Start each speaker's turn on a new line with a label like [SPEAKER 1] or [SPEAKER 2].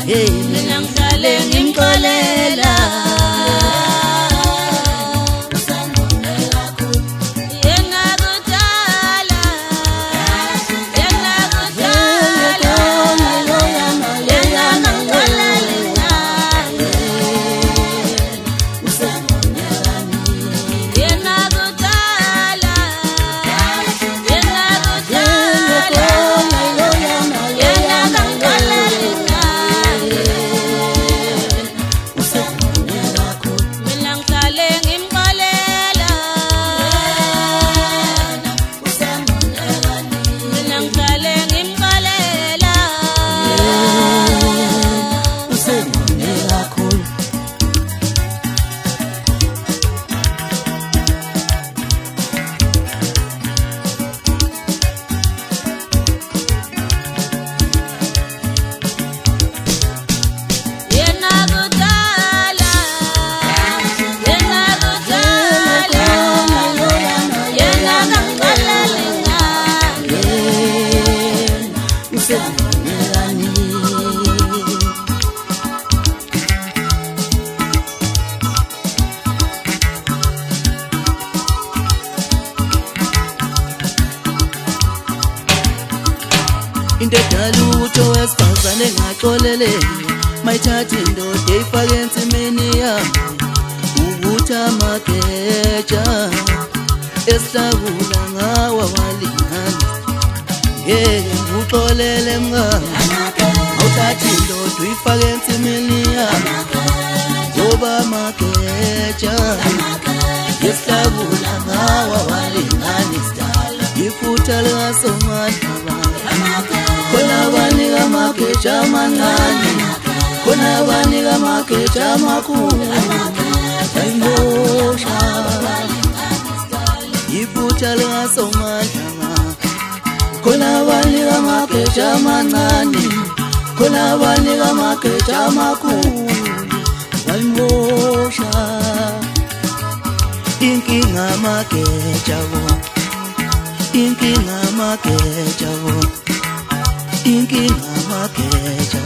[SPEAKER 1] hey mina ngihlale ngimxolela into edalutho wesifazane ngaxolele mayithathe indoda eyifake ensimini yami ukuthi amageja esihlakula ngawa walingana ngeke ngikuxolele mngani awuthathe indoda uyifake ensimini yami ngoba amageja esihlakula ngawa walingana ifutha likasomandla Kona banika makeja manani Kona banika makeja makulu Ngosha Ifutha lingasomandla Kona banika makeja manani Kona banika makeja makulu Ngosha Inkinga makeja Inkinga makeja Inkinga makeja